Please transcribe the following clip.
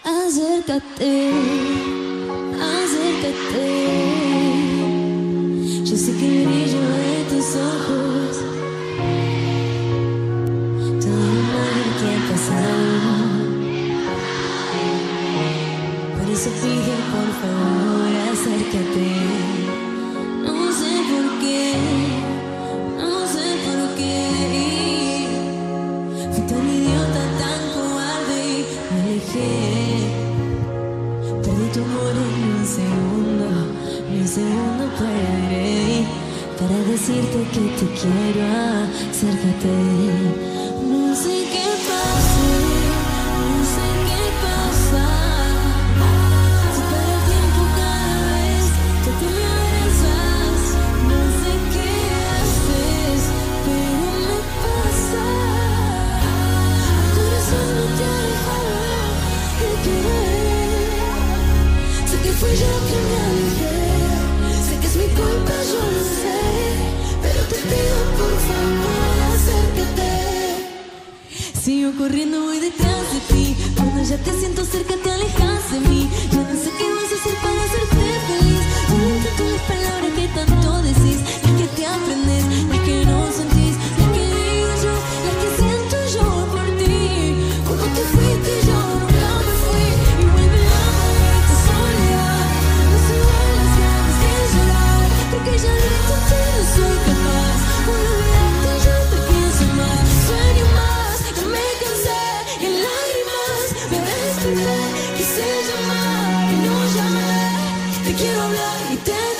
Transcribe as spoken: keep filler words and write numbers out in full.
Acércate, acércate. Yo sé que el brillo de tus ojos todo lo que ha pasado. Por eso pide por favor acércate. No sé por qué, no sé por qué. Fui tan idiota, tan cobarde y me alejé. Perdí tu amor en un segundo, ni un segundo perderé para decirte que te quiero. Acércate. No sé qué pasa, no sé qué pasa. Se para el tiempo cada vez que tú me abrazas. No sé qué haces, pero me pasa. El corazón no te ha dejado de querer. Sé que fui yo que me alejé, sé que es mi culpa, yo lo sé, pero te pido por favor acércate. Sigo corriendo, voy detrás de ti. Cuando ya te siento cerca te alejas de mí. Yo no sé qué vas a hacer para hacerte feliz. Solo intento las palabras que tanto decís, las que te aprendes, las que no sentís, las que digo yo, las que siento yo por ti. Cuando te fuiste yo nunca me fui. Y vuelve la maldita soledad. No se van las ganas de llorar, porque ya lo intenté, no soy capaz. Por olvidarte yo te pienso más, sueño más, ya me cansé y en lágrimas me desperté. Quise llamar y no llamé, te quiero hablar y te